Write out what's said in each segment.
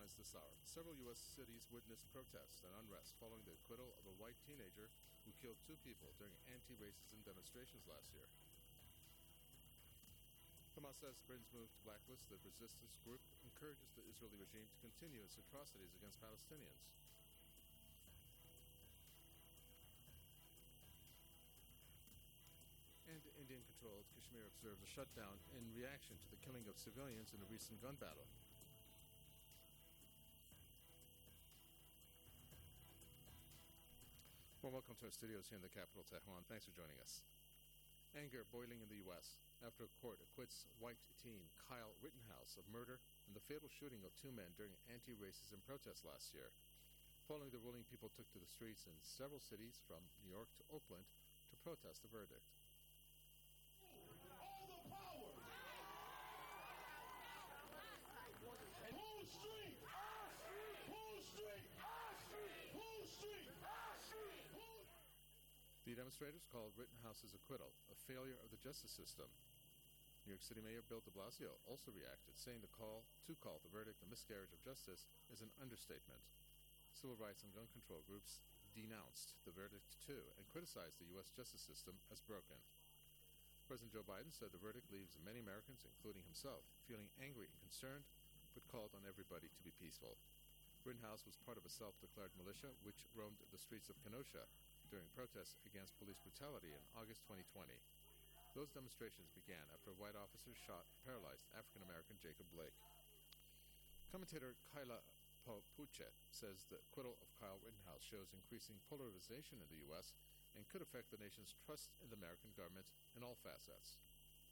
commenced this hour. Several U.S. cities witnessed protests and unrest following the acquittal of a white teenager who killed two people during anti-racism demonstrations last year. Hamas says Britain's move to blacklist the resistance group encourages the Israeli regime to continue its atrocities against Palestinians. And Indian-controlled Kashmir observes a shutdown in reaction to the killing of civilians in a recent gun battle. Well, welcome to our studios here in the capital, Tehran. Thanks for joining us. Anger boiling in the U.S. after a court acquits white teen Kyle Rittenhouse of murder in the fatal shooting of two men during anti-racism protests last year. Following the ruling, people took to the streets in several cities from New York to Oakland to protest the verdict. All the power! Pull the street! Pull the street! Pull the street! The demonstrators called Rittenhouse's acquittal a failure of the justice system. New York City Mayor Bill de Blasio also reacted, saying the call the verdict a miscarriage of justice is an understatement. Civil rights and gun control groups denounced the verdict too and criticized the U.S. justice system as broken. President Joe Biden said the verdict leaves many Americans, including himself, feeling angry and concerned, but called on everybody to be peaceful. Rittenhouse was part of a self-declared militia which roamed the streets of Kenosha during protests against police brutality in August 2020. Those demonstrations began after a white officer shot and paralyzed African-American Jacob Blake. Commentator Kyla Puchet says the acquittal of Kyle Rittenhouse shows increasing polarization in the U.S. and could affect the nation's trust in the American government in all facets.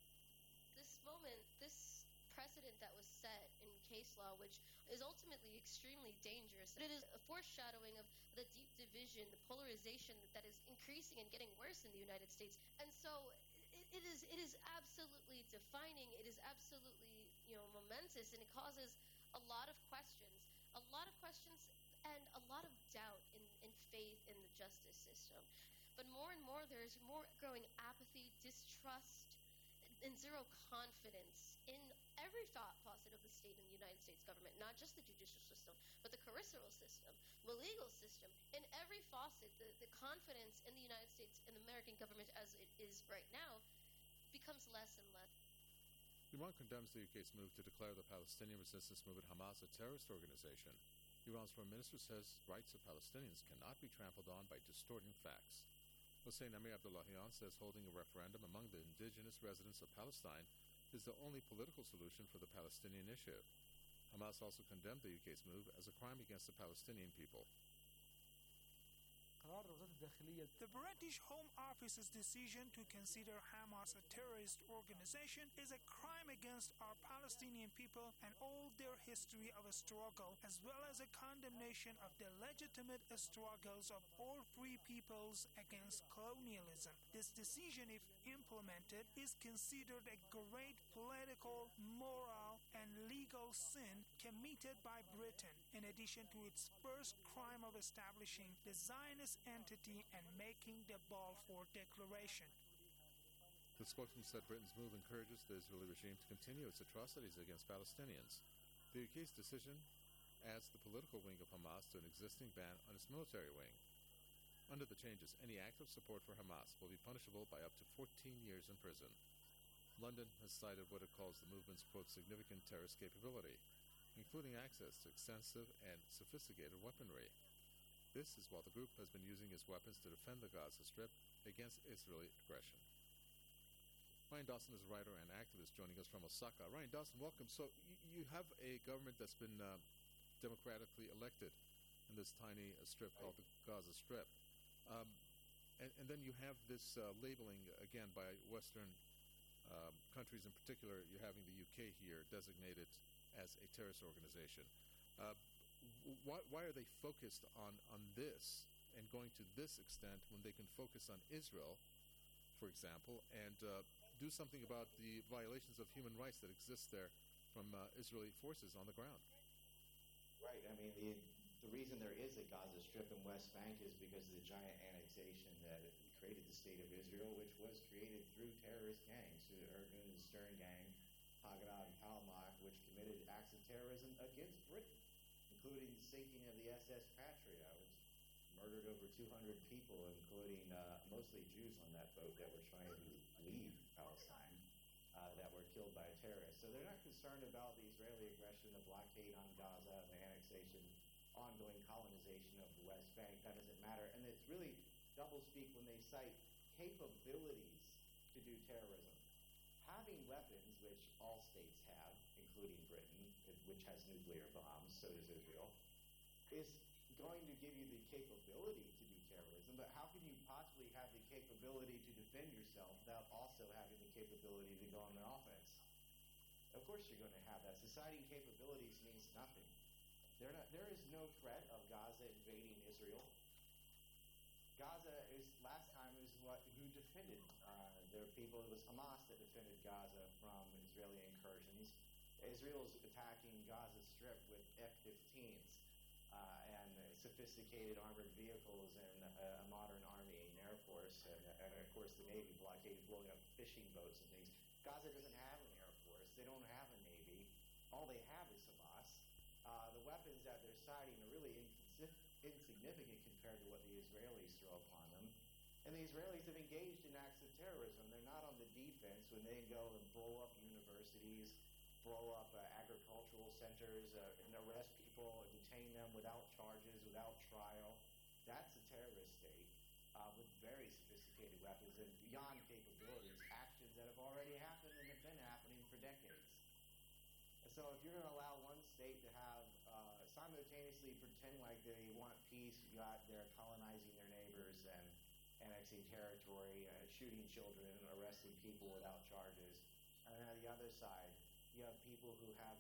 This precedent that was set in case law, which is ultimately extremely dangerous, it is a foreshadowing of the deep division, the polarization that is increasing and getting worse in the United States. And so it is absolutely defining, it is absolutely, momentous, and it causes a lot of questions and a lot of doubt in faith in the justice system. But more and more, there's more growing apathy, distrust, and zero confidence in every facet of the state and the United States government, not just the judicial system, but the carceral system, the legal system. In every facet, the confidence in the United States and the American government as it is right now becomes less and less. Iran condemns the UK's move to declare the Palestinian resistance movement Hamas a terrorist organization. Iran's foreign minister says rights of Palestinians cannot be trampled on by distorting facts. Hossein Amir Abdullahian says holding a referendum among the indigenous residents of Palestine is the only political solution for the Palestinian issue. Hamas also condemned the UK's move as a crime against the Palestinian people. The British Home Office's decision to consider Hamas a terrorist organization is a crime against our Palestinian people and all their history of a struggle, as well as a condemnation of the legitimate struggles of all free peoples against colonialism. This decision, if implemented, is considered a great political, moral, and legal sin committed by Britain, in addition to its first crime of establishing the Zionist entity and making the Balfour Declaration. The spokesman said Britain's move encourages the Israeli regime to continue its atrocities against Palestinians. The UK's decision adds the political wing of Hamas to an existing ban on its military wing. Under the changes, any act of support for Hamas will be punishable by up to 14 years in prison. London has cited what it calls the movement's, quote, significant terrorist capability, including access to extensive and sophisticated weaponry. This is while the group has been using its weapons to defend the Gaza Strip against Israeli aggression. Ryan Dawson is a writer and activist joining us from Osaka. Ryan Dawson, welcome. So you have a government that's been democratically elected in this tiny strip called the Gaza Strip. And then you have this labeling, again, by Western countries in particular. You're having the UK here designated as a terrorist organization. Why are they focused on this and going to this extent when they can focus on Israel, for example, and do something about the violations of human rights that exist there from Israeli forces on the ground? Right. I mean, the reason there is a Gaza Strip and West Bank is because of the giant annexation that created the State of Israel, which was created through terrorist gangs, the Irgun and Stern gang, Haganah and Palmach, which committed acts of terrorism against Britain. including the sinking of the SS Patria, which murdered over 200 people, including mostly Jews on that boat that were trying to leave Palestine, that were killed by terrorists. So they're not concerned about the Israeli aggression, the blockade on Gaza, the annexation, ongoing colonization of the West Bank. That doesn't matter. And it's really doublespeak when they cite capabilities to do terrorism. Having weapons, which all states have, including Britain, which has nuclear bombs, so does Israel, is going to give you the capability to do terrorism, but how can you possibly have the capability to defend yourself without also having the capability to go on an offense? Of course you're going to have that. Society capabilities means nothing. There is no threat of Gaza invading Israel. Gaza is, last time, who defended their people. It was Hamas that defended Gaza from Israeli incursions. Israel's attacking Gaza Strip with F-15s and sophisticated armored vehicles and a modern army and air force, and of course the Navy blockade, blowing up fishing boats and things. Gaza doesn't have an air force. They don't have a Navy. All they have is Hamas. The weapons that they're citing are really insignificant compared to what the Israelis throw upon them. And the Israelis have engaged in acts of terrorism. They're not on the defense when they go and blow up universities, blow up agricultural centers, and arrest people, detain them without charges, without trial. That's a terrorist state with very sophisticated weapons and beyond capabilities, actions that have already happened and have been happening for decades. And so if you're going to allow one state to have simultaneously pretend like they want peace, they're colonizing their neighbors and annexing territory, shooting children, arresting people without charges. And then on the other side, you have people who have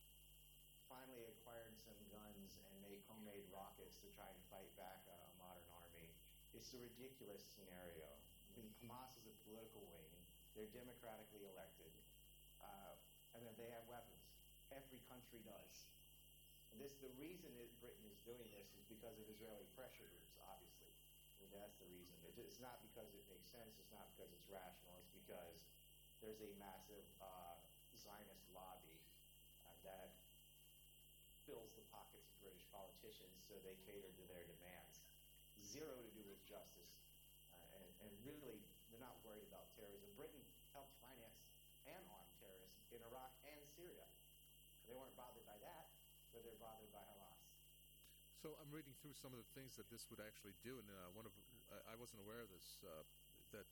finally acquired some guns and make homemade rockets to try and fight back a modern army. It's a ridiculous scenario. I mean, Hamas is a political wing. They're democratically elected. And then they have weapons. Every country does. And the reason that Britain is doing this is because of Israeli pressure groups, obviously. And that's the reason. It's not because it makes sense. It's not because it's rational. It's because there's a massive Zionist lobby that fills the pockets of British politicians so they cater to their demands. Zero to do with justice. And really, they're not worried about terrorism. Britain helped finance and arm terrorists in Iraq and Syria. They weren't bothered by that, but they're bothered by Hamas. So I'm reading through some of the things that this would actually do, and I wasn't aware of this, that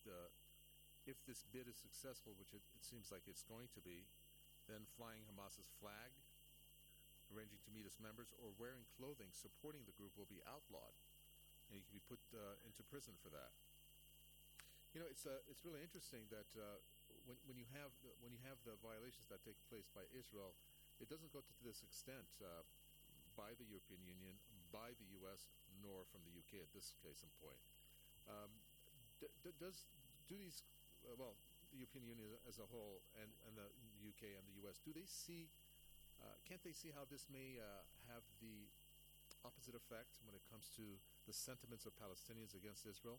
if this bid is successful, which it seems like it's going to be, then flying Hamas's flag, arranging to meet its members, or wearing clothing supporting the group will be outlawed, and you can be put into prison for that. You know, it's really interesting that when you have the violations that take place by Israel, it doesn't go to this extent by the European Union, by the U.S., nor from the UK at this case in point. Do these the European Union as a whole and the UK and the U.S., do they see? Can't they see how this may have the opposite effect when it comes to the sentiments of Palestinians against Israel?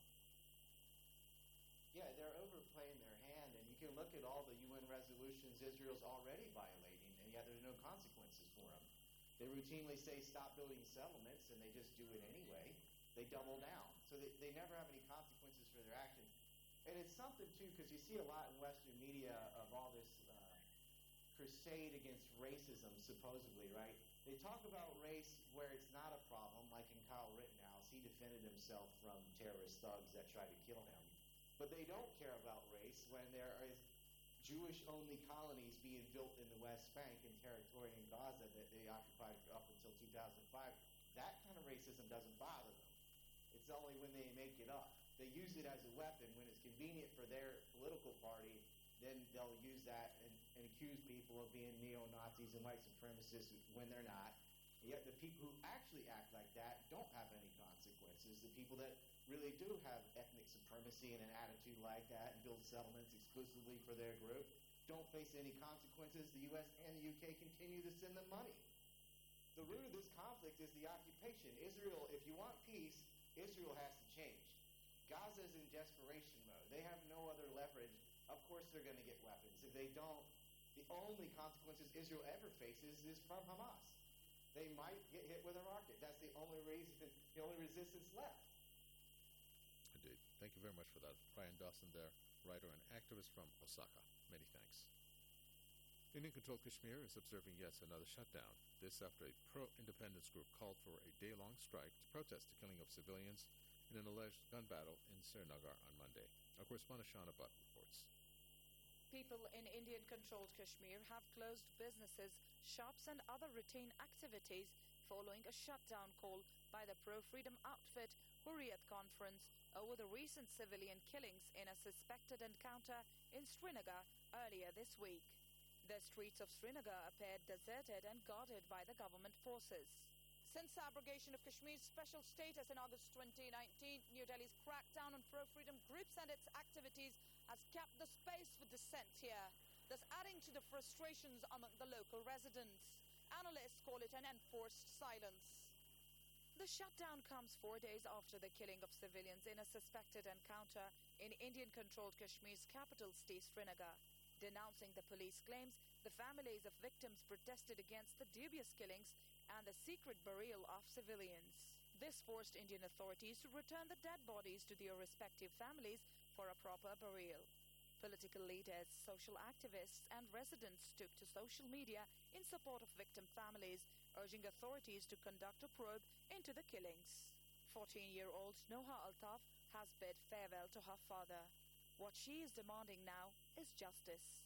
Yeah, they're overplaying their hand, and you can look at all the UN resolutions Israel's already violating, and yet there's no consequences for them. They routinely say stop building settlements, and they just do it anyway. They double down. So they never have any consequences for their action. And it's something, too, because you see a lot in Western media of all this crusade against racism, supposedly, right? They talk about race where it's not a problem, like in Kyle Rittenhouse. He defended himself from terrorist thugs that tried to kill him. But they don't care about race when there is Jewish-only colonies being built in the West Bank and territory in Gaza that they occupied up until 2005. That kind of racism doesn't bother them. It's only when they make it up. They use it as a weapon when it's convenient for their political party. Then they'll use that and accuse people of being neo-Nazis and white supremacists when they're not. And yet the people who actually act like that don't have any consequences. The people that really do have ethnic supremacy and an attitude like that and build settlements exclusively for their group don't face any consequences. The U.S. and the U.K. continue to send them money. The root of this conflict is the occupation. Israel, if you want peace, Israel has to change. Gaza is in desperation mode. They have no other leverage. Of course they're going to get weapons. If they don't, the only consequences Israel ever faces is from Hamas. they might get hit with a rocket. That's the only reason, the only resistance left. Indeed. Thank you very much for that. Brian Dawson there, writer and activist from Osaka. Many thanks. Indian-controlled Kashmir is observing yet another shutdown. This after a pro-independence group called for a day-long strike to protest the killing of civilians in an alleged gun battle in Srinagar on Monday. Our correspondent Shana Butt reports. People in Indian-controlled Kashmir have closed businesses, shops and other routine activities following a shutdown call by the pro-freedom outfit Hurriyat Conference over the recent civilian killings in a suspected encounter in Srinagar earlier this week. The streets of Srinagar appeared deserted and guarded by the government forces. Since the abrogation of Kashmir's special status in August 2019, New Delhi's crackdown on pro-freedom groups and its activities has kept the space for dissent here, thus adding to the frustrations among the local residents. Analysts call it an enforced silence. The shutdown comes 4 days after the killing of civilians in a suspected encounter in Indian-controlled Kashmir's capital city, Srinagar. Denouncing the police claims, the families of victims protested against the dubious killings and the secret burial of civilians. This forced Indian authorities to return the dead bodies to their respective families for a proper burial. Political leaders, social activists, and residents took to social media in support of victim families, urging authorities to conduct a probe into the killings. 14-year-old Noha Altaf has bid farewell to her father. What she is demanding now is justice.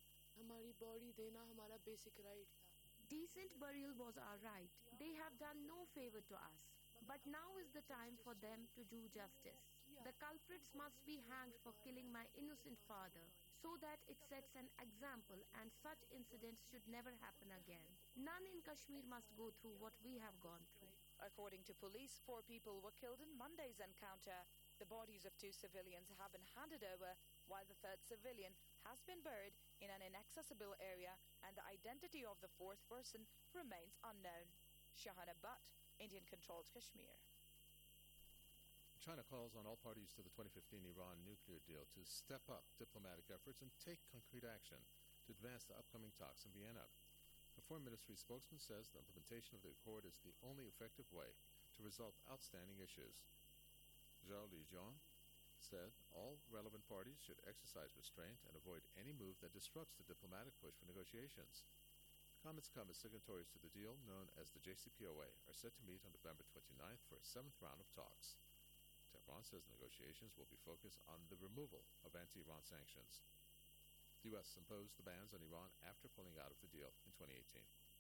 हमारी body देना हमारा basic right था. Decent burial was our right. They have done no favor to us. But now is the time for them to do justice. The culprits must be hanged for killing my innocent father, so that it sets an example and such incidents should never happen again. None in Kashmir must go through what we have gone through. According to police, 4 people were killed in Monday's encounter. The bodies of 2 civilians have been handed over, while the 3rd civilian has been buried in an inaccessible area, and the identity of the 4th person remains unknown. Shahana Butt, Indian-controlled Kashmir. China calls on all parties to the 2015 Iran nuclear deal to step up diplomatic efforts and take concrete action to advance the upcoming talks in Vienna. The Foreign Ministry spokesman says the implementation of the accord is the only effective way to resolve outstanding issues. Zhao Lijian said all relevant parties should exercise restraint and avoid any move that disrupts the diplomatic push for negotiations. Comments come as signatories to the deal, known as the JCPOA, are set to meet on November 29th for a 7th round of talks. Tehran says negotiations will be focused on the removal of anti-Iran sanctions. The U.S. imposed the bans on Iran after pulling out of the deal in 2018.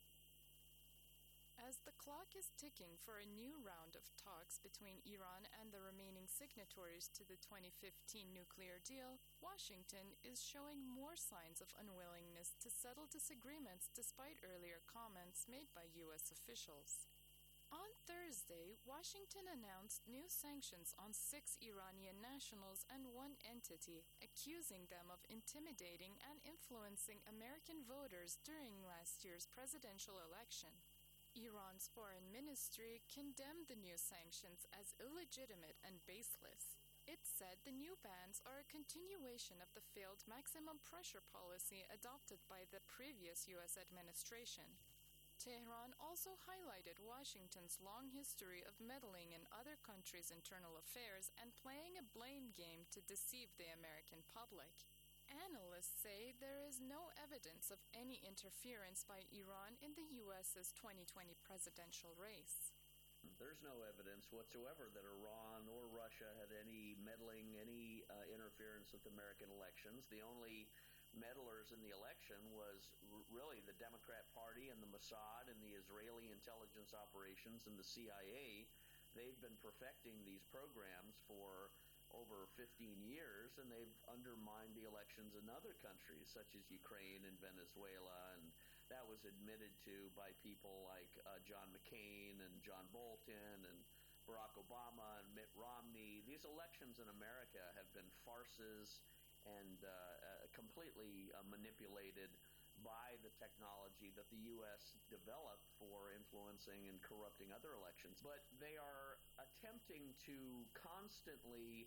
As the clock is ticking for a new round of talks between Iran and the remaining signatories to the 2015 nuclear deal, Washington is showing more signs of unwillingness to settle disagreements despite earlier comments made by U.S. officials. On Thursday, Washington announced new sanctions on 6 Iranian nationals and 1 entity, accusing them of intimidating and influencing American voters during last year's presidential election. Iran's foreign ministry condemned the new sanctions as illegitimate and baseless. It said the new bans are a continuation of the failed maximum pressure policy adopted by the previous U.S. administration. Tehran also highlighted Washington's long history of meddling in other countries' internal affairs and playing a blame game to deceive the American public. Analysts say there is no evidence of any interference by Iran in the U.S.'s 2020 presidential race. There's no evidence whatsoever that Iran or Russia had any meddling, any interference with American elections. The only meddlers in the election was really the Democrat Party and the Mossad and the Israeli intelligence operations and the CIA. They've been perfecting these programs for over 15 years, and they've undermined the elections in other countries such as Ukraine and Venezuela, and that was admitted to by people like John McCain and John Bolton and Barack Obama and Mitt Romney. These elections in America have been farces and completely manipulated by the technology that the U.S. developed for influencing and corrupting other elections. But they are attempting to constantly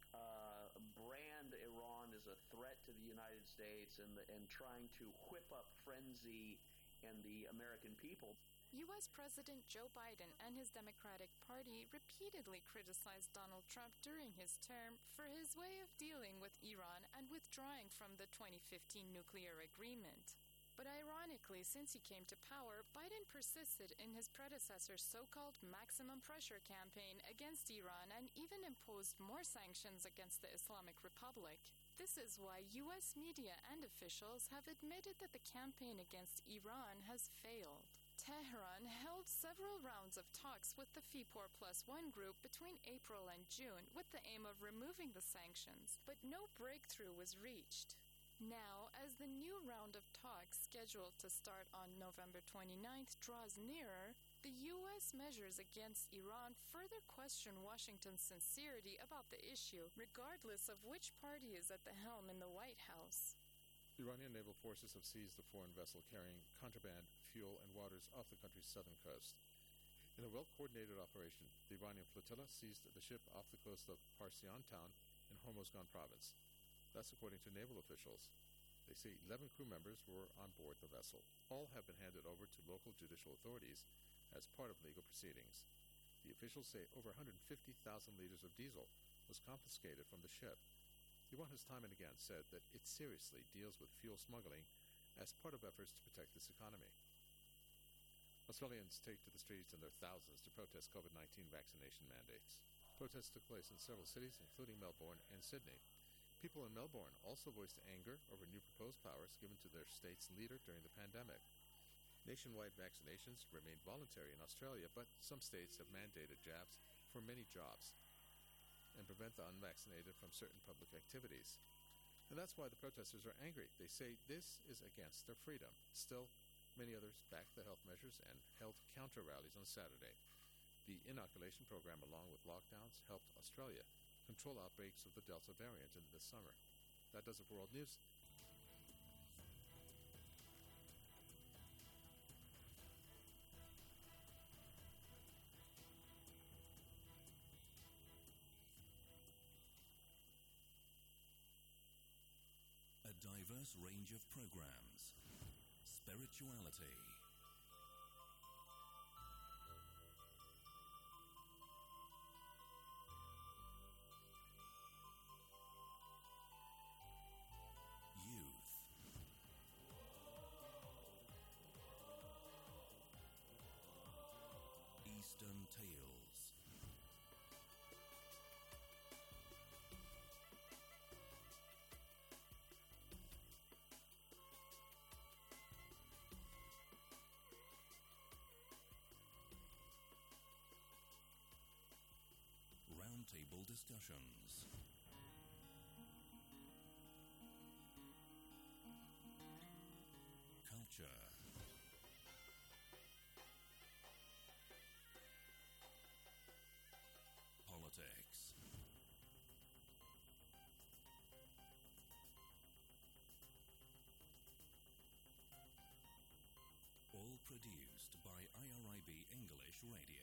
brand Iran as a threat to the United States and trying to whip up frenzy in the American people. U.S. President Joe Biden and his Democratic Party repeatedly criticized Donald Trump during his term for his way of dealing with Iran and withdrawing from the 2015 nuclear agreement. But ironically, since he came to power, Biden persisted in his predecessor's so-called maximum pressure campaign against Iran and even imposed more sanctions against the Islamic Republic. This is why U.S. media and officials have admitted that the campaign against Iran has failed. Tehran held several rounds of talks with the FIPOR+1 group between April and June with the aim of removing the sanctions, but no breakthrough was reached. Now, as the new round of talks scheduled to start on November 29th draws nearer, the U.S. measures against Iran further question Washington's sincerity about the issue, regardless of which party is at the helm in the White House. Iranian naval forces have seized a foreign vessel carrying contraband, fuel, and waters off the country's southern coast. In a well-coordinated operation, the Iranian flotilla seized the ship off the coast of Parsian town in Hormozgan province. That's according to naval officials. They say 11 crew members were on board the vessel. All have been handed over to local judicial authorities as part of legal proceedings. The officials say over 150,000 liters of diesel was confiscated from the ship. Iran has time and again said that it seriously deals with fuel smuggling as part of efforts to protect its economy. Australians take to the streets in their thousands to protest COVID-19 vaccination mandates. Protests took place in several cities, including Melbourne and Sydney. People in Melbourne also voiced anger over new proposed powers given to their state's leader during the pandemic. Nationwide vaccinations remain voluntary in Australia, but some states have mandated jabs for many jobs and prevent the unvaccinated from certain public activities. And that's why the protesters are angry. They say this is against their freedom. Still, many others backed the health measures and held counter-rallies on Saturday. The inoculation program, along with lockdowns, helped Australia control outbreaks of the Delta variant in this summer. That does it for World News. A diverse range of programs, spirituality, Eastern Tales. Roundtable discussions. Culture. Politics. All produced by IRIB English Radio.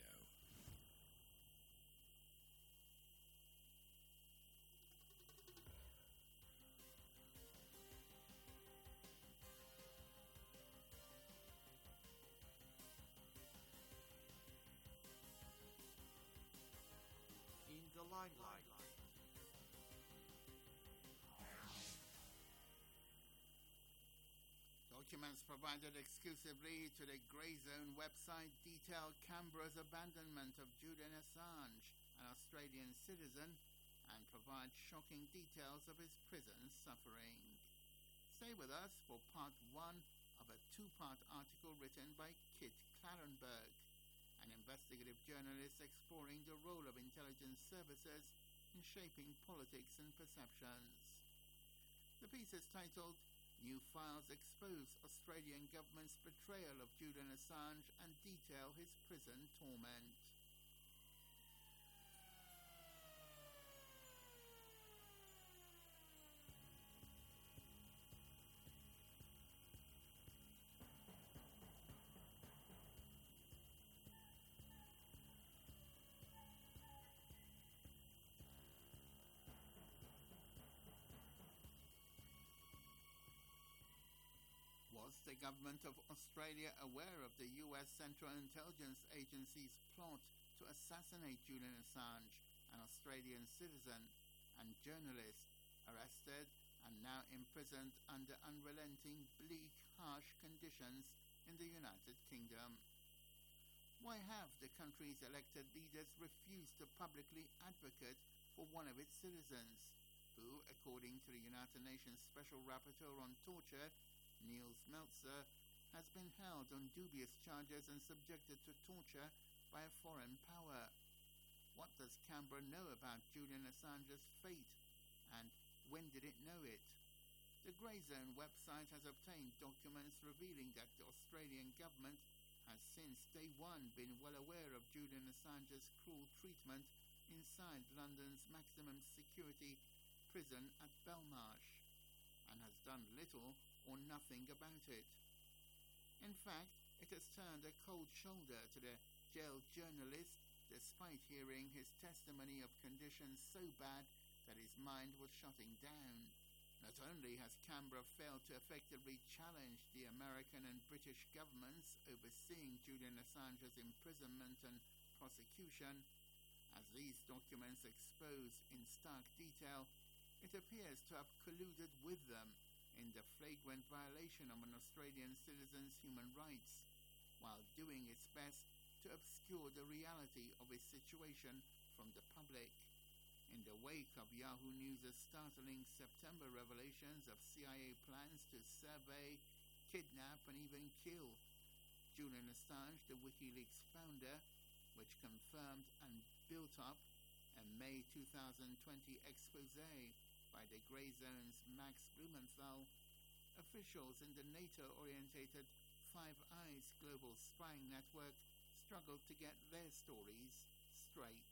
In the limelight. Documents provided exclusively to the Grey Zone website detail Canberra's abandonment of Julian Assange, an Australian citizen, and provide shocking details of his prison suffering. Stay with us for part one of a two-part article written by Kit Clarenberg, an investigative journalist exploring the role of intelligence services in shaping politics and perceptions. The piece is titled New Files Expose Australian Government's Betrayal of Julian Assange and Detail His Prison Torment. Was the government of Australia aware of the US Central Intelligence Agency's plot to assassinate Julian Assange, an Australian citizen and journalist, arrested and now imprisoned under unrelenting, bleak, harsh conditions in the United Kingdom. Why have the country's elected leaders refused to publicly advocate for one of its citizens, who, according to the United Nations Special Rapporteur on Torture, Niels Melzer, has been held on dubious charges and subjected to torture by a foreign power? What does Canberra know about Julian Assange's fate, and when did it know it? The Grey Zone website has obtained documents revealing that the Australian government has since day one been well aware of Julian Assange's cruel treatment inside London's maximum security prison at Belmarsh, and has done little or nothing about it. In fact, it has turned a cold shoulder to the jailed journalist despite hearing his testimony of conditions so bad that his mind was shutting down. Not only has Canberra failed to effectively challenge the American and British governments overseeing Julian Assange's imprisonment and prosecution, as these documents expose in stark detail, it appears to have colluded with them in the flagrant violation of an Australian citizen's human rights, while doing its best to obscure the reality of his situation from the public. In the wake of Yahoo News' startling September revelations of CIA plans to survey, kidnap, and even kill Julian Assange, the WikiLeaks founder, which confirmed and built up a May 2020 expose by the Grey Zone's Max Blumenthal, officials in the NATO-orientated Five Eyes global spying network struggled to get their stories straight.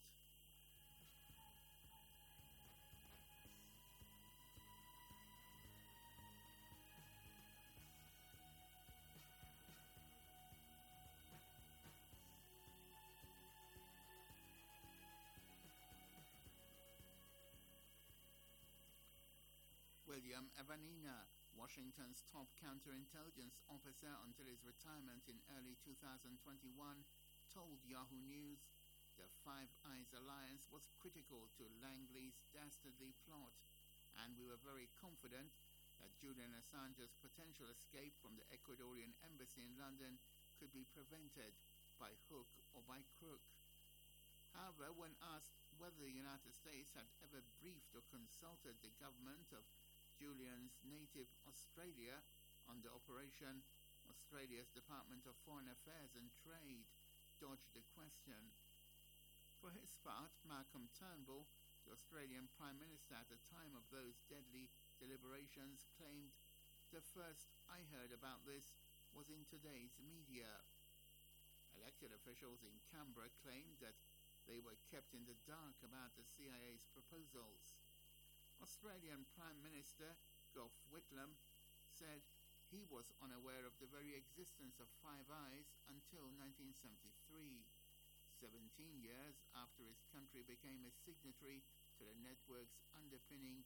William Evanina, Washington's top counterintelligence officer until his retirement in early 2021, told Yahoo News the Five Eyes alliance was critical to Langley's dastardly plot, and we were very confident that Julian Assange's potential escape from the Ecuadorian embassy in London could be prevented by hook or by crook. However, when asked whether the United States had ever briefed or consulted the government of Julian's native Australia on the operation, Australia's Department of Foreign Affairs and Trade dodged the question. For his part, Malcolm Turnbull, the Australian Prime Minister at the time of those deadly deliberations, claimed, "The first I heard about this was in today's media." Elected officials in Canberra claimed that they were kept in the dark about the CIA's proposals. Australian Prime Minister Gough Whitlam said he was unaware of the very existence of Five Eyes until 1973, 17 years after his country became a signatory to the network's underpinning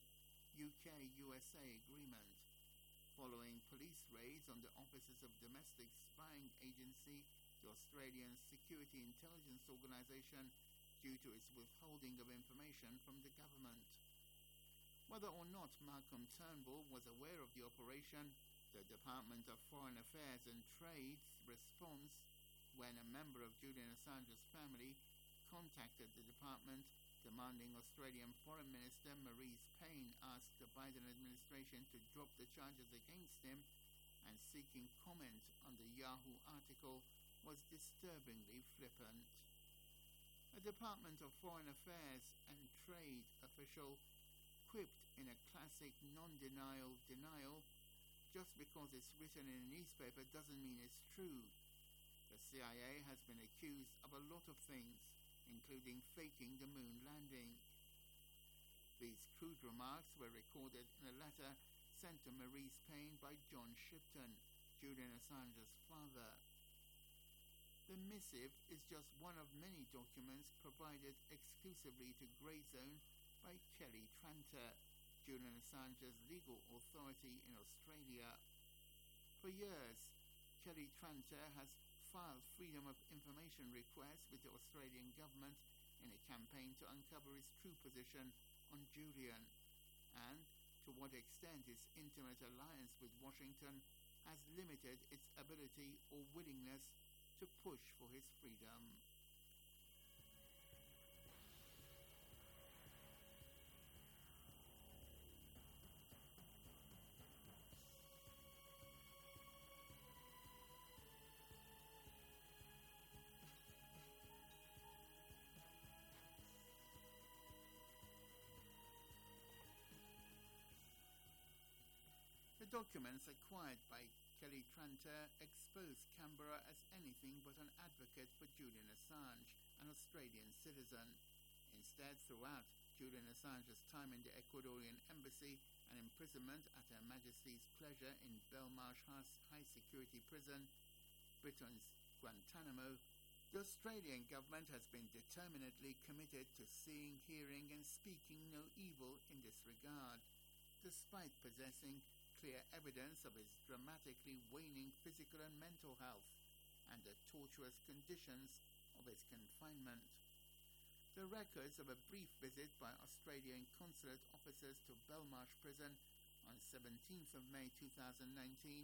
UK-USA agreement. Following police raids on the offices of domestic spying agency, the Australian Security Intelligence Organisation, due to its withholding of information from the government. Whether or not Malcolm Turnbull was aware of the operation, the Department of Foreign Affairs and Trade's response when a member of Julian Assange's family contacted the department demanding Australian Foreign Minister Marise Payne ask the Biden administration to drop the charges against him and seeking comment on the Yahoo article was disturbingly flippant. A Department of Foreign Affairs and Trade official quipped in a classic non-denial denial, "Just because it's written in a newspaper doesn't mean it's true. The CIA has been accused of a lot of things, including faking the moon landing." These crude remarks were recorded in a letter sent to Marise Payne by John Shipton, Julian Assange's father. The missive is just one of many documents provided exclusively to Grey Zone by Kelly Tranter, Julian Assange's legal authority in Australia. For years, Kelly Tranter has filed freedom of information requests with the Australian government in a campaign to uncover his true position on Julian and to what extent his intimate alliance with Washington has limited its ability or willingness to push for his freedom. The documents acquired by Kelly Tranter expose Canberra as anything but an advocate for Julian Assange, an Australian citizen. Instead, throughout Julian Assange's time in the Ecuadorian embassy and imprisonment at Her Majesty's pleasure in Belmarsh High Security Prison, Britain's Guantanamo, the Australian government has been determinedly committed to seeing, hearing and speaking no evil in this regard, despite possessing clear evidence of his dramatically waning physical and mental health and the tortuous conditions of his confinement. The records of a brief visit by Australian consulate officers to Belmarsh Prison on 17th of May 2019,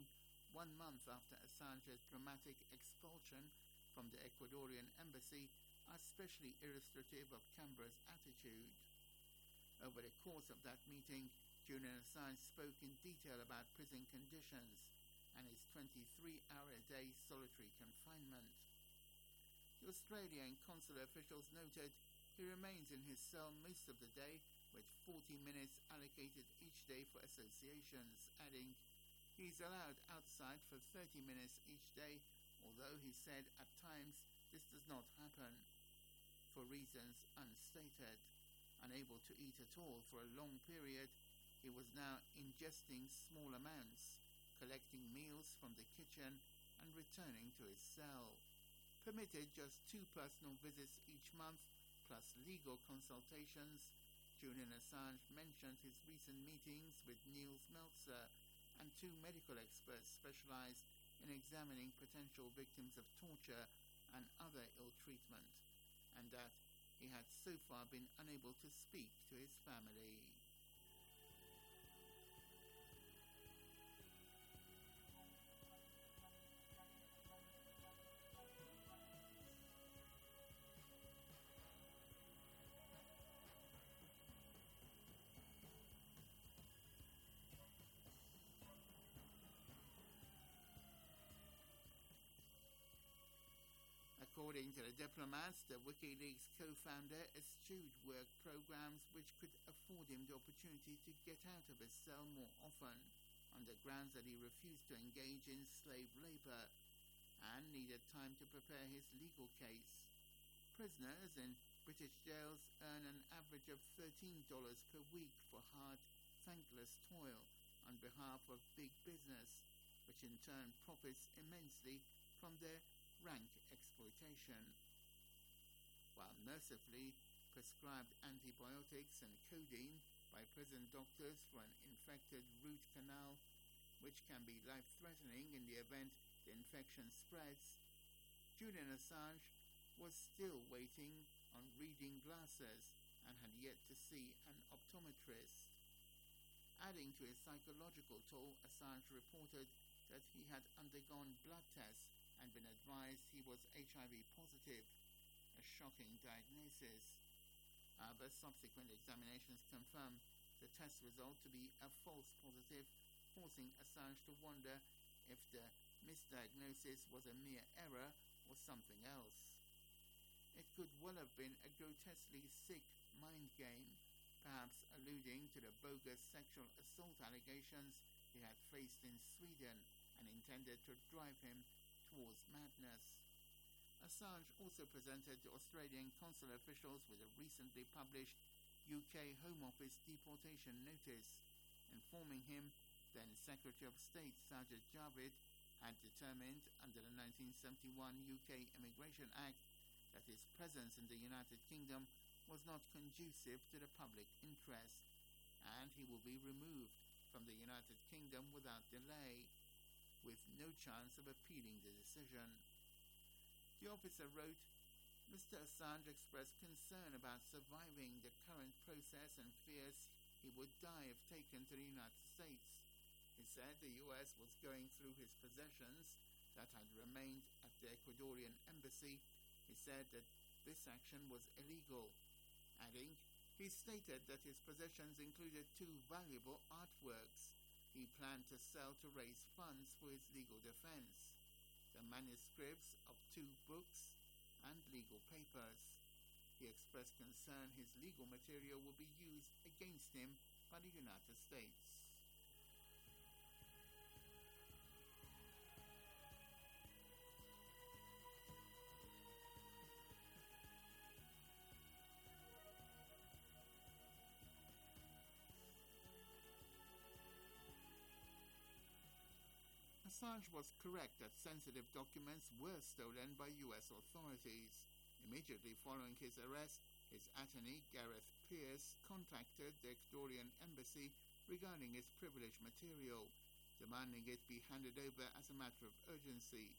1 month after Assange's dramatic expulsion from the Ecuadorian embassy, are especially illustrative of Canberra's attitude. Over the course of that meeting, Julian Assange spoke in detail about prison conditions and his 23-hour-a-day solitary confinement. The Australian consular officials noted he remains in his cell most of the day, with 40 minutes allocated each day for associations, adding, "He's allowed outside for 30 minutes each day, although he said at times this does not happen, for reasons unstated. Unable to eat at all for a long period, he was now ingesting small amounts, collecting meals from the kitchen and returning to his cell. Permitted just 2 personal visits each month, plus legal consultations, Julian Assange mentioned his recent meetings with Niels Meltzer and 2 medical experts specialized in examining potential victims of torture and other ill treatment, and that he had so far been unable to speak to his family. According to the diplomats, the WikiLeaks co-founder eschewed work programs which could afford him the opportunity to get out of his cell more often, on the grounds that he refused to engage in slave labor and needed time to prepare his legal case. Prisoners in British jails earn an average of $13 per week for hard, thankless toil on behalf of big business, which in turn profits immensely from their rank exploitation. While mercifully prescribed antibiotics and codeine by prison doctors for an infected root canal, which can be life-threatening in the event the infection spreads, Julian Assange was still waiting on reading glasses and had yet to see an optometrist. Adding to his psychological toll, Assange reported that he had undergone blood tests and been advised he was HIV positive, a shocking diagnosis. However, subsequent examinations confirmed the test result to be a false positive, forcing Assange to wonder if the misdiagnosis was a mere error or something else. It could well have been a grotesquely sick mind game, perhaps alluding to the bogus sexual assault allegations he had faced in Sweden and intended to drive him towards madness. Assange also presented to Australian consular officials with a recently published UK Home Office deportation notice, informing him then Secretary of State Sajid Javid had determined under the 1971 UK Immigration Act that his presence in the United Kingdom was not conducive to the public interest, and he will be removed from the United Kingdom without delay. with no chance of appealing the decision. The officer wrote, Mr. Assange expressed concern about surviving the current process and fears he would die if taken to the United States. He said the U.S. was going through his possessions that had remained at the Ecuadorian embassy. He said that this action was illegal, adding, he stated that his possessions included 2 valuable artworks he planned to sell to raise funds for his legal defense, the manuscripts of 2 books and legal papers. He expressed concern his legal material will be used against him by the United States. Assange was correct that sensitive documents were stolen by U.S. authorities. Immediately following his arrest, his attorney, Gareth Pierce, contacted the Ecuadorian embassy regarding his privileged material, demanding it be handed over as a matter of urgency.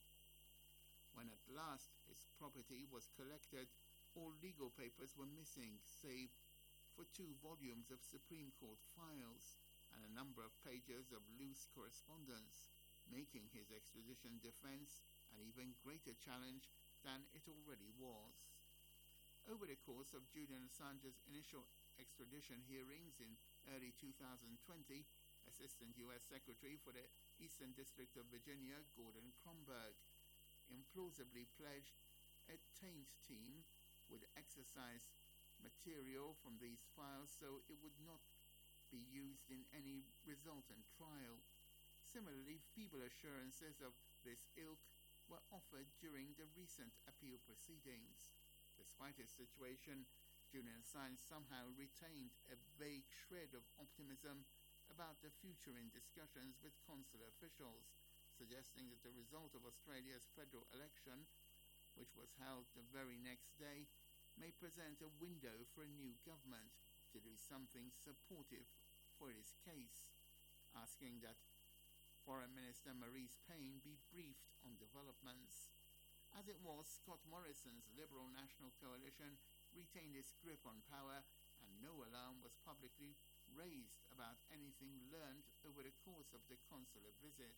When at last his property was collected, all legal papers were missing, save for 2 volumes of Supreme Court files and a number of pages of loose correspondence, making his extradition defense an even greater challenge than it already was. Over the course of Julian Assange's initial extradition hearings in early 2020, Assistant U.S. Secretary for the Eastern District of Virginia, Gordon Kronberg, implausibly pledged a taint team would exercise material from these files so it would not be used in any resultant trial. Similarly, feeble assurances of this ilk were offered during the recent appeal proceedings. Despite his situation, Julian Assange somehow retained a vague shred of optimism about the future in discussions with consular officials, suggesting that the result of Australia's federal election, which was held the very next day, may present a window for a new government to do something supportive for his case, asking that Foreign Minister Marise Payne be briefed on developments. As it was, Scott Morrison's Liberal National Coalition retained its grip on power, and no alarm was publicly raised about anything learned over the course of the consular visit.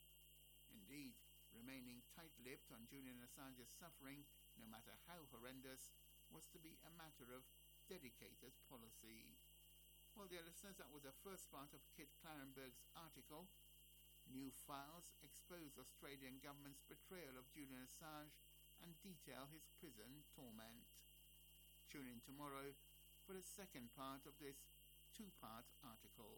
Indeed, remaining tight-lipped on Julian Assange's suffering, no matter how horrendous, was to be a matter of dedicated policy. Well, dear listeners, that was the first part of Kit Clarenberg's article. New files expose Australian government's betrayal of Julian Assange and detail his prison torment. Tune in tomorrow for the second part of this 2-part article.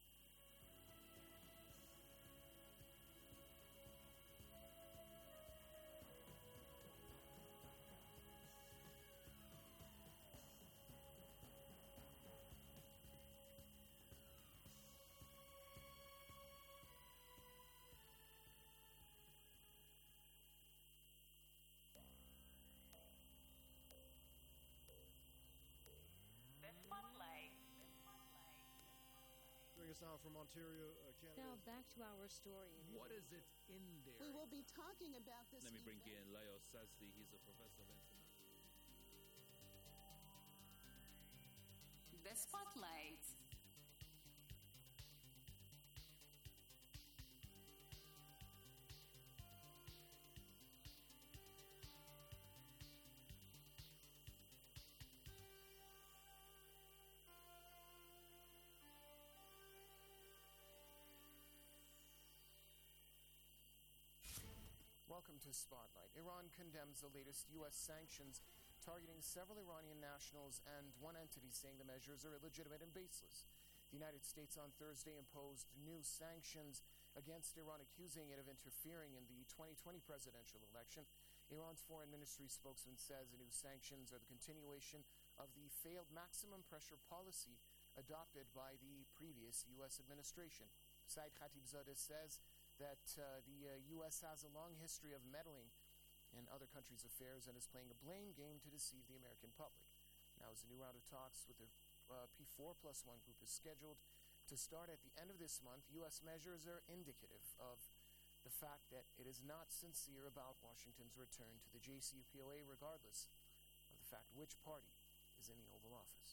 Us now from Ontario, Canada. Now back to our story. What is it in there? We will be talking about this. Let me bring in Leo Sazdi. He's a professor of international. The Spotlight. Welcome to Spotlight. Iran condemns the latest U.S. sanctions targeting several Iranian nationals and one entity, saying the measures are illegitimate and baseless. The United States on Thursday imposed new sanctions against Iran, accusing it of interfering in the 2020 presidential election. Iran's foreign ministry spokesman says the new sanctions are the continuation of the failed maximum pressure policy adopted by the previous U.S. administration. Saeed Khatibzadeh says that the U.S. has a long history of meddling in other countries' affairs and is playing a blame game to deceive the American public. Now, as a new round of talks with the P4+1 group is scheduled to start at the end of this month, U.S. measures are indicative of the fact that it is not sincere about Washington's return to the JCPOA, regardless of the fact which party is in the Oval Office.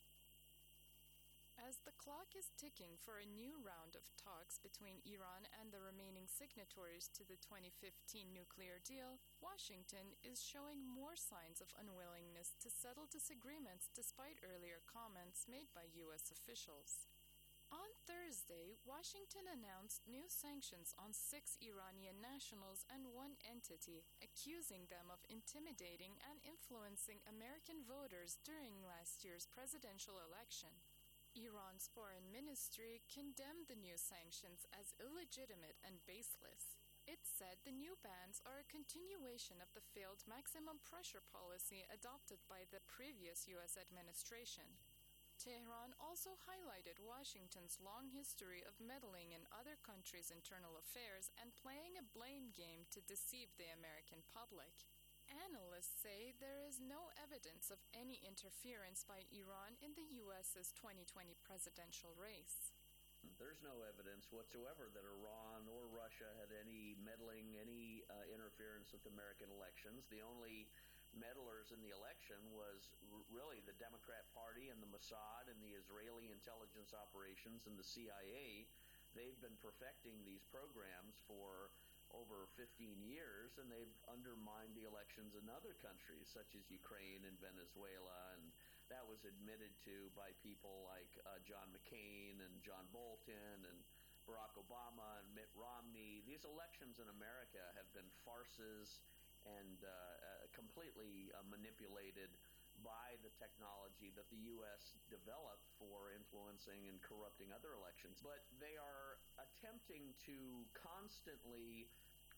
As the clock is ticking for a new round of talks between Iran and the remaining signatories to the 2015 nuclear deal, Washington is showing more signs of unwillingness to settle disagreements despite earlier comments made by U.S. officials. On Thursday, Washington announced new sanctions on 6 Iranian nationals and one entity, accusing them of intimidating and influencing American voters during last year's presidential election. Iran's foreign ministry condemned the new sanctions as illegitimate and baseless. It said the new bans are a continuation of the failed maximum pressure policy adopted by the previous U.S. administration. Tehran also highlighted Washington's long history of meddling in other countries' internal affairs and playing a blame game to deceive the American public. Analysts say there is no evidence of any interference by Iran in the U.S.'s 2020 presidential race. There's no evidence whatsoever that Iran or Russia had any meddling, any interference with American elections. The only meddlers in the election was really the Democrat Party and the Mossad and the Israeli intelligence operations and the CIA. They've been perfecting these programs for over 15 years, and they've undermined the elections in other countries such as Ukraine and Venezuela, and that was admitted to by people like John McCain and John Bolton and Barack Obama and Mitt Romney. These elections in America have been farces and completely manipulated by the technology that the U.S. developed for influencing and corrupting other elections. But they are attempting to constantly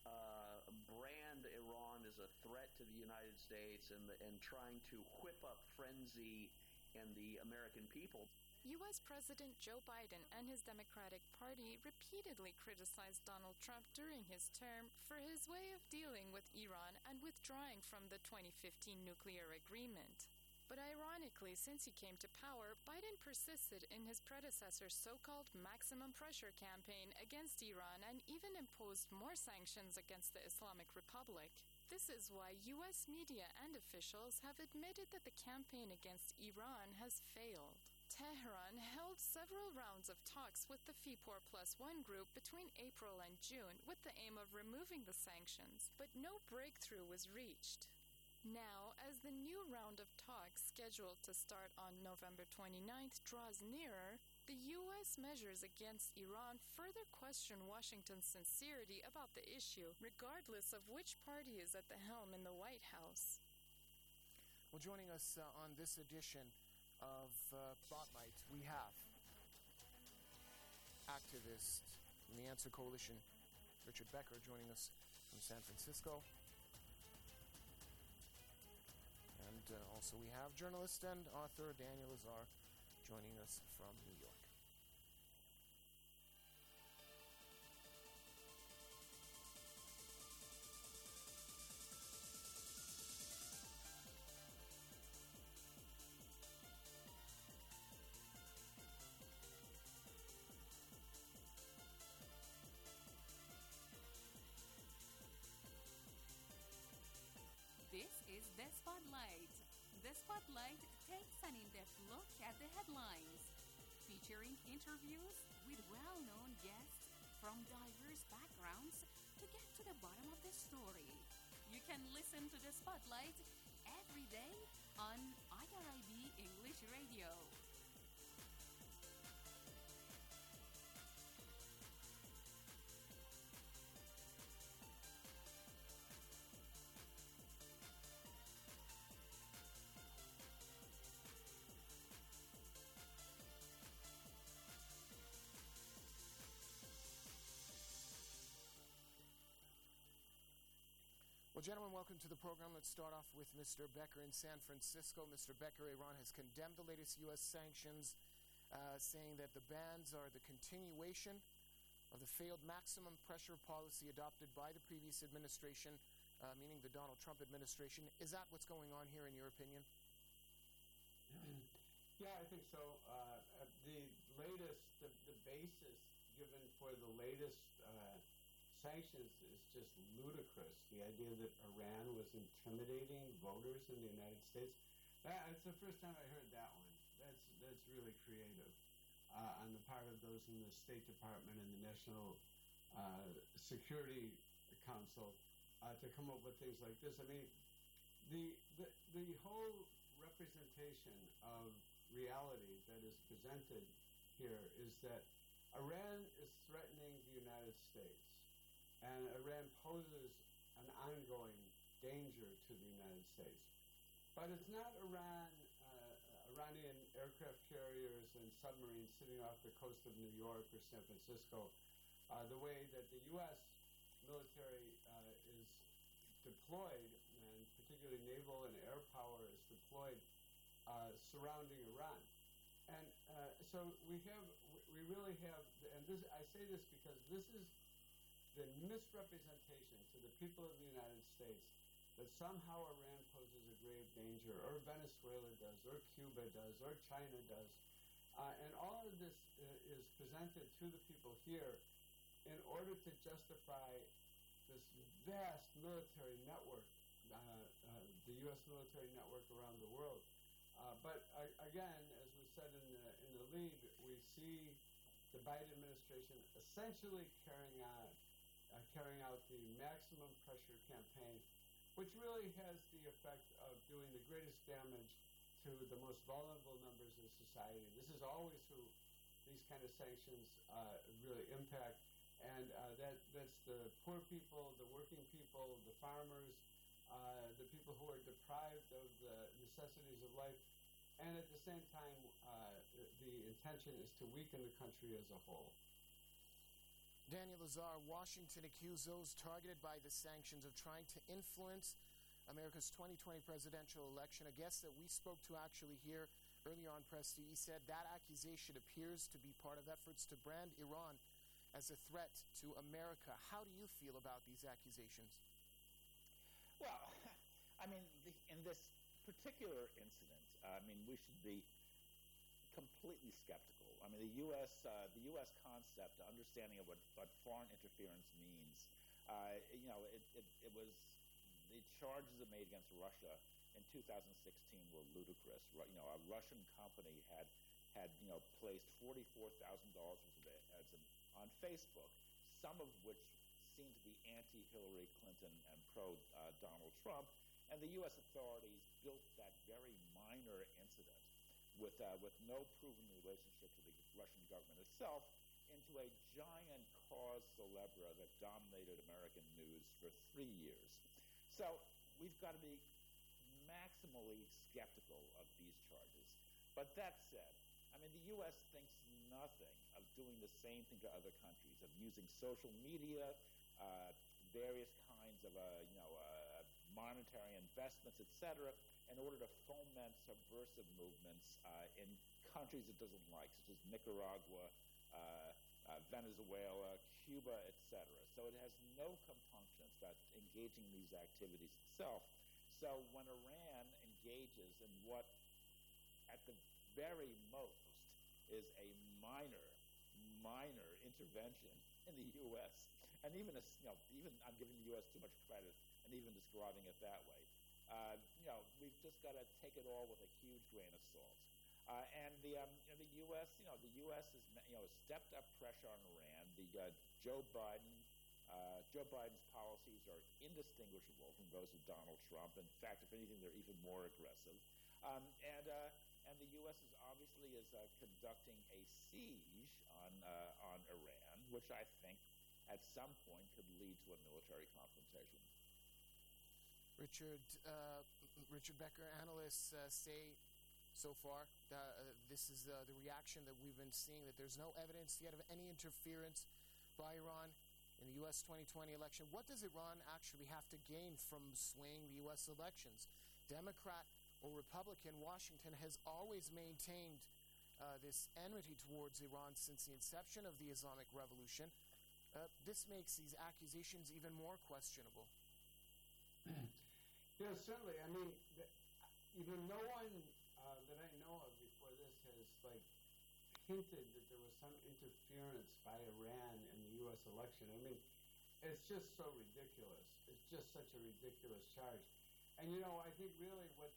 brand Iran as a threat to the United States and trying to whip up frenzy in the American people. U.S. President Joe Biden and his Democratic Party repeatedly criticized Donald Trump during his term for his way of dealing with Iran and withdrawing from the 2015 nuclear agreement. But ironically, since he came to power, Biden persisted in his predecessor's so-called maximum pressure campaign against Iran and even imposed more sanctions against the Islamic Republic. This is why U.S. media and officials have admitted that the campaign against Iran has failed. Tehran held several rounds of talks with the FIPOR+1 group between April and June with the aim of removing the sanctions, but no breakthrough was reached. Now, as the new round of talks scheduled to start on November 29th draws nearer, the U.S. measures against Iran further question Washington's sincerity about the issue, regardless of which party is at the helm in the White House. Well, joining us on this edition of Spotlight, we have activist from the Answer Coalition, Richard Becker, joining us from San Francisco. And also we have journalist and author Daniel Lazar joining us from New York. This is The Spotlight. The Spotlight takes an in-depth look at the headlines, featuring interviews with well-known guests from diverse backgrounds to get to the bottom of the story. You can listen to The Spotlight every day on IRIB English Radio. Well, gentlemen, welcome to the program. Let's start off with Mr. Becker in San Francisco. Mr. Becker, Iran has condemned the latest U.S. sanctions, saying that the bans are the continuation of the failed maximum pressure policy adopted by the previous administration, meaning the Donald Trump administration. Is that what's going on here, in your opinion? Yeah, I think so. The basis given for the latest sanctions is just ludicrous. The idea that Iran was intimidating voters in the United States, that's the first time I heard that one. That's really creative on the part of those in the State Department and the National Security Council to come up with things like this. I mean, the whole representation of reality that is presented here is that Iran is threatening the United States, and Iran poses an ongoing danger to the United States. But it's not Iranian aircraft carriers and submarines sitting off the coast of New York or San Francisco, the way that the U.S. military is deployed, and particularly naval and air power is deployed surrounding Iran. And so we really have, and this, I say this because this is the misrepresentation to the people of the United States that somehow Iran poses a grave danger, or Venezuela does, or Cuba does, or China does. And all of this is presented to the people here in order to justify this vast military network, the U.S. military network around the world. But again, as we said in the lead, we see the Biden administration essentially carrying out the maximum pressure campaign, which really has the effect of doing the greatest damage to the most vulnerable members of society. This is always who these kind of sanctions really impact, and that's the poor people, the working people, the farmers, the people who are deprived of the necessities of life, and at the same time, the intention is to weaken the country as a whole. Daniel Lazare, Washington accused those targeted by the sanctions of trying to influence America's 2020 presidential election. A guest that we spoke to actually here earlier on Press TV said that accusation appears to be part of efforts to brand Iran as a threat to America. How do you feel about these accusations? Well, I mean, in this particular incident, I mean, we should be completely skeptical. I mean, the U.S. concept, understanding of what foreign interference means, it was, the charges that made against Russia in 2016 were ludicrous. A Russian company had placed $44,000 worth of ads on Facebook, some of which seemed to be anti-Hillary Clinton and pro-Donald Trump, and the U.S. authorities built that very minor incident with no proven relationship to the Russian government itself into a giant cause célèbre that dominated American news for 3 years. So we've got to be maximally skeptical of these charges. But that said, I mean, the U.S. thinks nothing of doing the same thing to other countries, of using social media, various kinds of monetary investments, etc., in order to foment subversive movements in countries it doesn't like, such as Nicaragua, Venezuela, Cuba, etc. So it has no compunctions about engaging in these activities itself. So when Iran engages in what, at the very most, is a minor intervention in the U.S., and even I'm giving the U.S. too much credit and even describing it that way. We've just got to take it all with a huge grain of salt. And the U.S., the U.S. has stepped up pressure on Iran. Joe Biden's policies are indistinguishable from those of Donald Trump. In fact, if anything, they're even more aggressive. And the U.S. is obviously conducting a siege on Iran, which I think at some point could lead to a military confrontation. Richard Becker, analysts say so far this is the reaction that we've been seeing, that there's no evidence yet of any interference by Iran in the U.S. 2020 election. What does Iran actually have to gain from swaying the U.S. elections? Democrat or Republican, Washington has always maintained this enmity towards Iran since the inception of the Islamic Revolution. This makes these accusations even more questionable. Yeah, certainly. I mean, no one that I know of before this has hinted that there was some interference by Iran in the U.S. election. I mean, It's just so ridiculous. It's just such a ridiculous charge. And I think really what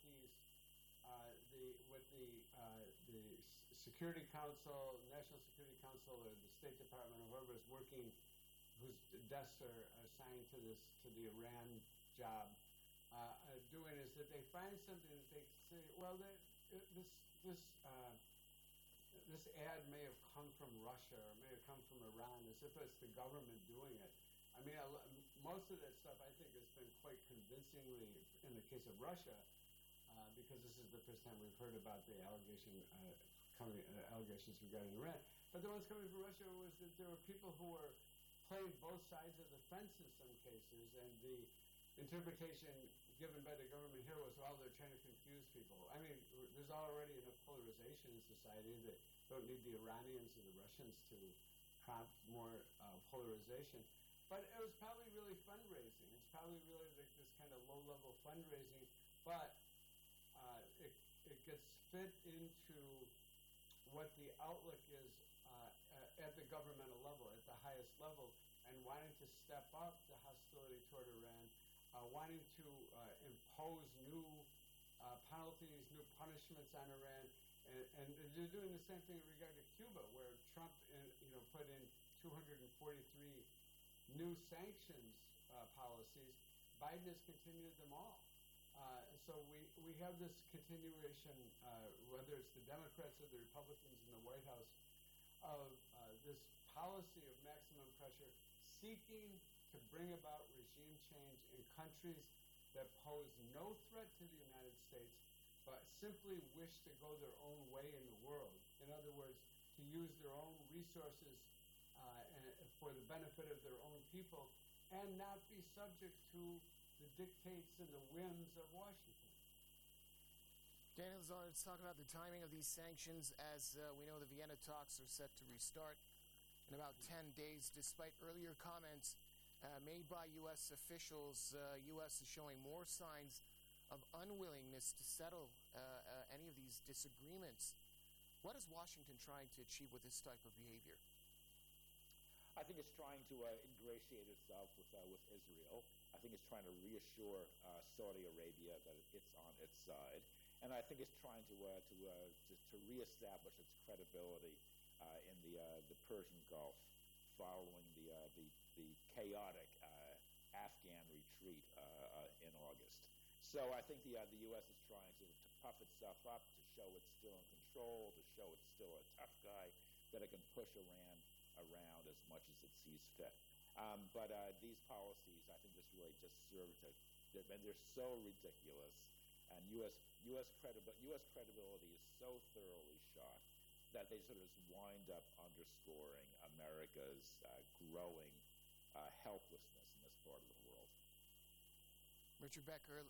the Security Council, National Security Council, or the State Department, or whoever is working, whose desks are assigned to the Iran job, are doing is that they find something that they say, well, this ad may have come from Russia or may have come from Iran, as if it's the government doing it. I mean, most of that stuff I think has been quite convincingly, in the case of Russia, because this is the first time we've heard about the allegations regarding Iran. But the ones coming from Russia was that there were people who were playing both sides of the fence in some cases, and the interpretation given by the government here was, well, they're trying to confuse people. I mean, there's already enough polarization in society that don't need the Iranians or the Russians to prompt more polarization. But it was probably really fundraising. It's probably really like this kind of low-level fundraising, but it gets fit into what the outlook is at the governmental level, at the highest level, and wanting to step up the hostility toward Iran, wanting to impose new penalties, new punishments on Iran, and they're doing the same thing in regard to Cuba, where Trump put in 243 new sanctions policies. Biden has continued them all. So we have this continuation, whether it's the Democrats or the Republicans in the White House, of this policy of maximum pressure, seeking to bring about regime change in countries that pose no threat to the United States, but simply wish to go their own way in the world. In other words, to use their own resources for the benefit of their own people, and not be subject to the dictates and the whims of Washington. Daniel Lazare, let's talk about the timing of these sanctions. As we know, the Vienna talks are set to restart in about 10 days. Despite earlier comments made by U.S. officials, U.S. is showing more signs of unwillingness to settle any of these disagreements. What is Washington trying to achieve with this type of behavior? I think it's trying to ingratiate itself with Israel. I think it's trying to reassure Saudi Arabia that it's on its side, and I think it's trying to reestablish its credibility in the Persian Gulf following the chaotic Afghan retreat in August. So I think the U.S. is trying to puff itself up, to show it's still in control, to show it's still a tough guy, that it can push Iran around as much as it sees fit. But these policies, I think, just serve to, and they're so ridiculous, and U.S. credibility is so thoroughly shot that they sort of wind up underscoring America's growing helplessness in this part of the world. Richard Becker,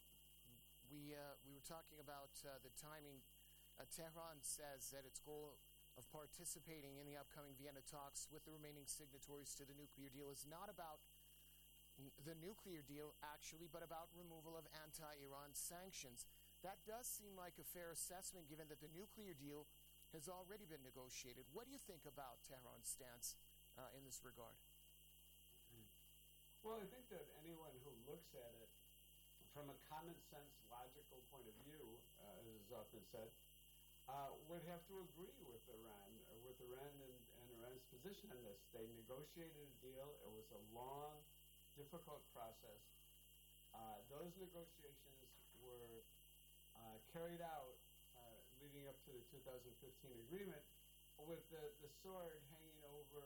we were talking about the timing. Tehran says that its goal of participating in the upcoming Vienna talks with the remaining signatories to the nuclear deal is not about the nuclear deal, actually, but about removal of anti-Iran sanctions. That does seem like a fair assessment, given that the nuclear deal has already been negotiated. What do you think about Tehran's stance in this regard? Well, I think that anyone who looks at it from a common sense, logical point of view, as is often said, would have to agree with Iran and Iran's position on this. They negotiated a deal. It was a long, difficult process. Those negotiations were carried out leading up to the 2015 agreement with the sword hanging over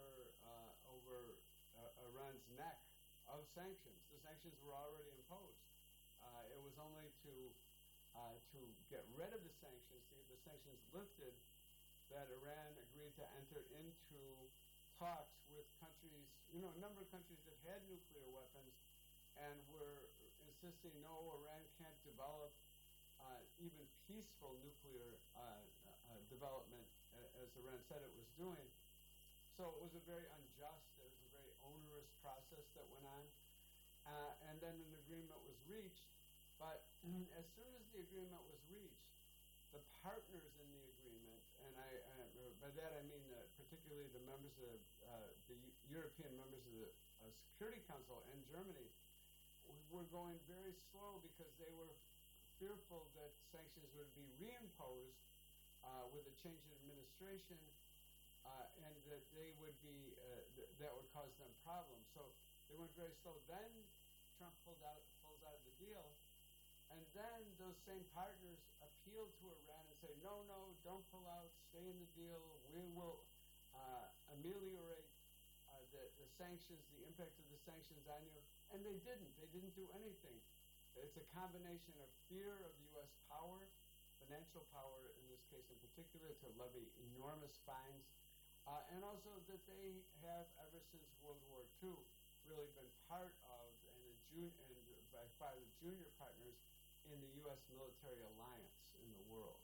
Iran's neck of sanctions. The sanctions were already imposed. It was only to get rid of the sanctions, to get the sanctions lifted, that Iran agreed to enter into talks with countries, a number of countries that had nuclear weapons, and were insisting, no, Iran can't develop even peaceful nuclear development, as Iran said it was doing. So it was a very unjust, it was a very onerous process that went on. And then an agreement was reached. But as soon as the agreement was reached, the partners in the agreement, and by that I mean particularly the members of the European members Security Council and Germany were going very slow because they were fearful that sanctions would be reimposed with a change in administration, and that they would be that would cause them problems. So they went very slow. Then Trump pulls out of the deal, and then those same partners appealed to Iran and say, no, don't pull out, stay in the deal. We will ameliorate the sanctions, the impact of the sanctions on you. And they didn't. They didn't do anything. It's a combination of fear of U.S. power, financial power in this case in particular, to levy enormous fines, and also that they have, ever since World War II, really been part of and by far the junior partners in the U.S. military alliance in the world.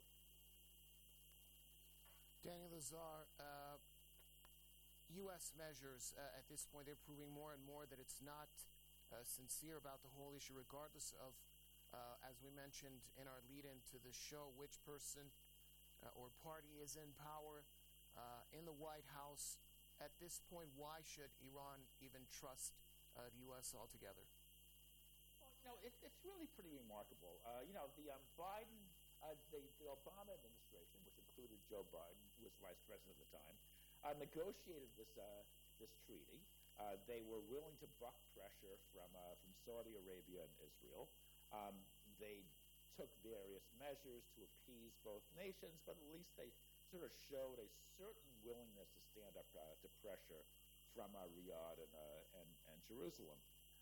Daniel Lazare, U.S. measures at this point, they're proving more and more that it's not sincere about the whole issue, regardless of, as we mentioned in our lead-in to the show, which person or party is in power in the White House. At this point, why should Iran even trust the U.S. altogether? Well, it's really pretty remarkable. The Biden, the Obama administration, which included Joe Biden, who was vice president at the time, negotiated this treaty. They were willing to buck pressure from Saudi Arabia and Israel. They took various measures to appease both nations, but at least they sort of showed a certain willingness to stand up to pressure from Riyadh and Jerusalem.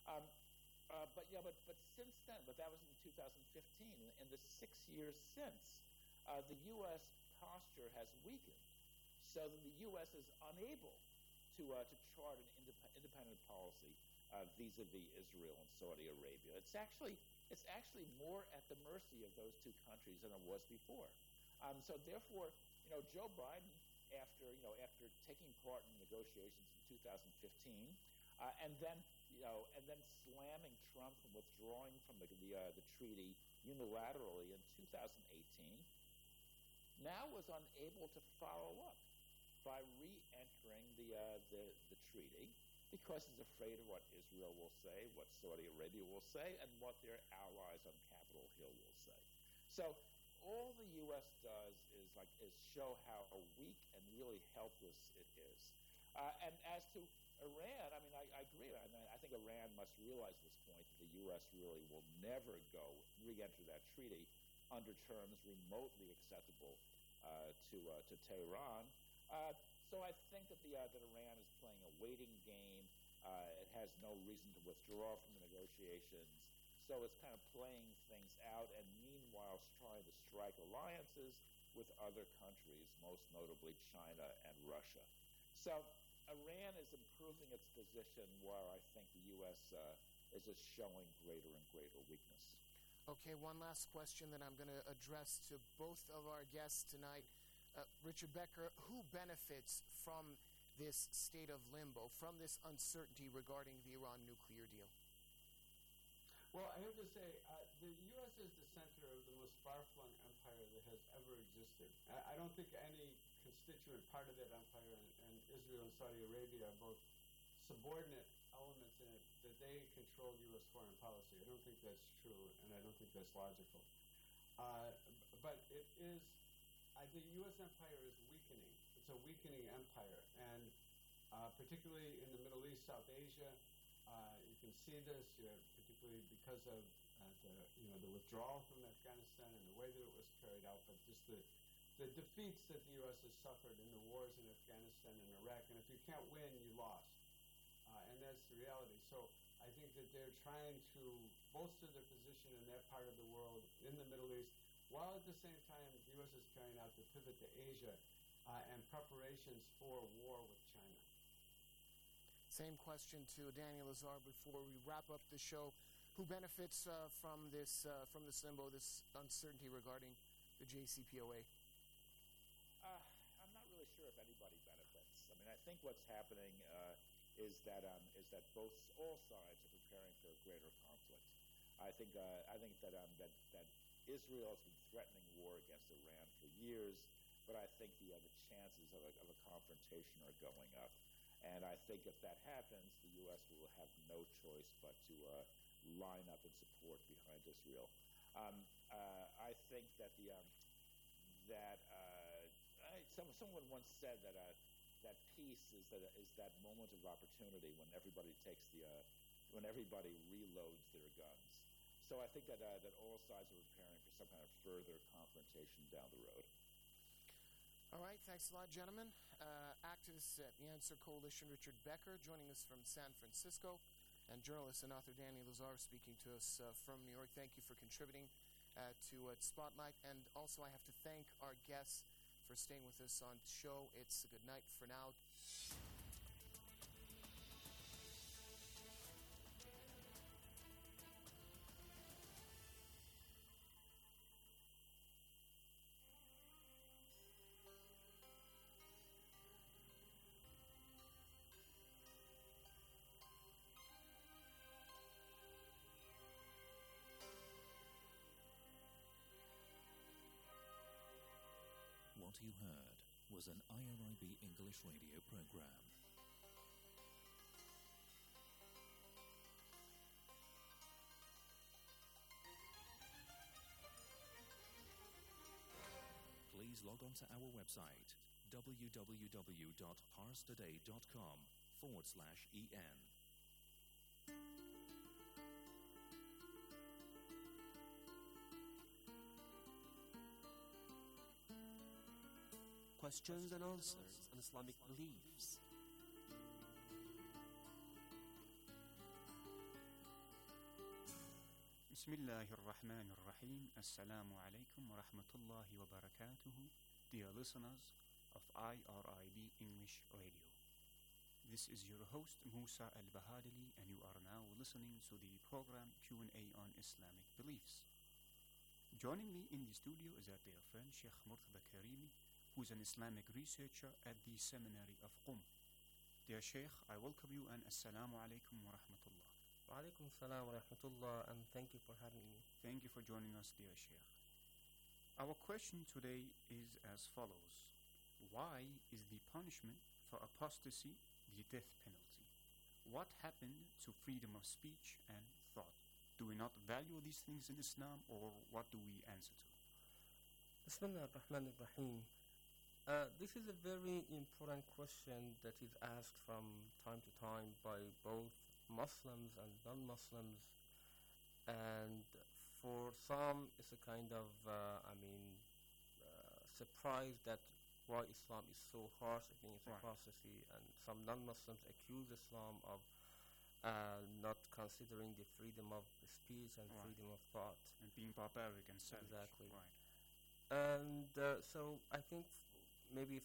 But since then, but that was in 2015. In the 6 years since, the U.S. posture has weakened, so that the U.S. is unable to chart an independent policy vis-a-vis Israel and Saudi Arabia. It's actually more at the mercy of those two countries than it was before. So therefore, Joe Biden, after taking part in negotiations in 2015, and then slamming Trump from withdrawing from the treaty unilaterally in 2018, now was unable to follow up by re-entering the treaty, because he's afraid of what Israel will say, what Saudi Arabia will say, and what their allies on Capitol Hill will say. So all the U.S. does is show how weak and really helpless it is. And as to Iran, I mean, I agree. I think Iran must realize at this point that the U.S. really will never re-enter that treaty under terms remotely acceptable to Tehran. So I think that Iran is playing a waiting game. It has no reason to withdraw from the negotiations. So it's kind of playing things out, and meanwhile trying to strike alliances with other countries, most notably China and Russia. So Iran is improving its position, while I think the U.S. is just showing greater and greater weakness. Okay, one last question that I'm going to address to both of our guests tonight. Richard Becker, who benefits from this state of limbo, from this uncertainty regarding the Iran nuclear deal? Well, I have to say, the U.S. is the center of the most far-flung empire that has ever existed. I don't think any constituent part of that empire, and Israel and Saudi Arabia are both subordinate elements in it, that they control U.S. foreign policy. I don't think that's true, and I don't think that's logical. But it is, the U.S. empire is weakening. It's a weakening empire, and particularly in the Middle East, South Asia, you can see this, particularly because of the withdrawal from Afghanistan and the way that it was carried out, but just the defeats that the U.S. has suffered in the wars in Afghanistan and Iraq. And if you can't win, you lost. And that's the reality. So I think that they're trying to bolster their position in that part of the world, in the Middle East, while at the same time the U.S. is carrying out the pivot to Asia and preparations for war with China. Same question to Daniel Lazare before we wrap up the show. Who benefits from this limbo, this uncertainty regarding the JCPOA? I'm not really sure if anybody benefits. I mean, I think what's happening is that all sides are preparing for a greater conflict. I think that Israel has been threatening war against Iran for years, but I think the chances of a confrontation are going up. And I think if that happens, the U.S. will have no choice but to line up in support behind Israel. I think that someone once said that that peace is that moment of opportunity when everybody reloads their guns. So I think that all sides are preparing for some kind of further confrontation down the road. All right, thanks a lot, gentlemen. Activist at the Answer Coalition, Richard Becker, joining us from San Francisco, and journalist and author Danny Lazar speaking to us from New York. Thank you for contributing to Spotlight. And also I have to thank our guests for staying with us on the show. It's a good night for now. What you heard was an IRIB English radio program. Please log on to our website www.parstoday.com/en. Questions and answers on Islamic beliefs. Bismillahirrahmanirrahim. Assalamu alaikum wa rahmatullahi wa barakatuhu. Dear listeners of IRIB English Radio. This is your host Musa Al-Bahadili, and you are now listening to the program Q&A on Islamic beliefs. Joining me in the studio is our dear friend Sheikh Murtada Karimi, who is an Islamic researcher at the Seminary of Qum. Dear Sheikh, I welcome you and Assalamu alaikum wa rahmatullah. Wa alaikum salam wa rahmatullah, and thank you for having me. Thank you for joining us, dear Sheikh. Our question today is as follows. Why is the punishment for apostasy the death penalty? What happened to freedom of speech and thought? Do we not value these things in Islam, or what do we answer to? Bismillah ar-Rahman ar-Rahim. This is a very important question that is asked from time to time by both Muslims and non-Muslims, and for some it's a kind of surprise that why Islam is so harsh against apostasy, and some non-Muslims accuse Islam of not considering the freedom of speech and freedom of thought and being barbaric and savage. Exactly. And so I think maybe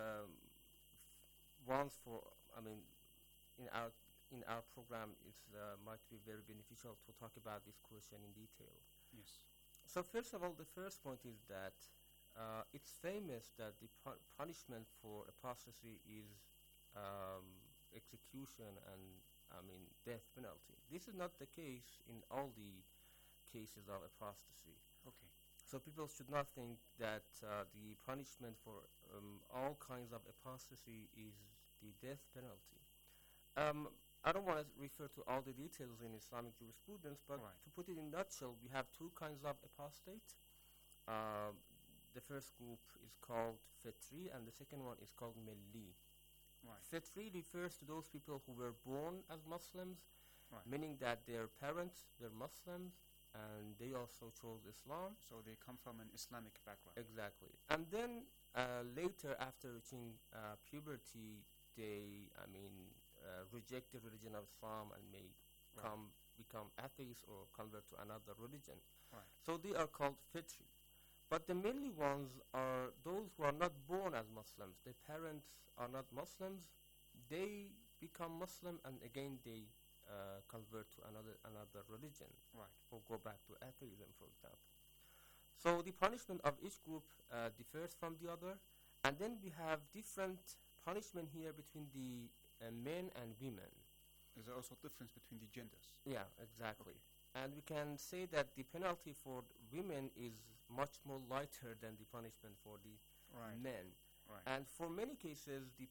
in our program it might be very beneficial to talk about this question in detail. Yes. So first of all, the first point is that it's famous that the punishment for apostasy is execution and death penalty. This is not the case in all the cases of apostasy. Okay. So people should not think that the punishment for all kinds of apostasy is the death penalty. I don't want to refer to all the details in Islamic jurisprudence, but to put it in a nutshell, we have two kinds of apostate. The first group is called Fitri, and the second one is called Milli. Fitri refers to those people who were born as Muslims, meaning that their parents were Muslims, and they also chose Islam. So they come from an Islamic background. Exactly. And then later, after reaching puberty, they, reject the religion of Islam and may become atheists or convert to another religion. So they are called Fitri. But the Milli ones are those who are not born as Muslims. Their parents are not Muslims. They become Muslim, and again they convert to another religion, or go back to atheism, for example. So the punishment of each group differs from the other, and then we have different punishment here between the men and women. Is there also a difference between the genders? Yeah, exactly. And we can say that the penalty for women is much more lighter than the punishment for the men. And for many cases, the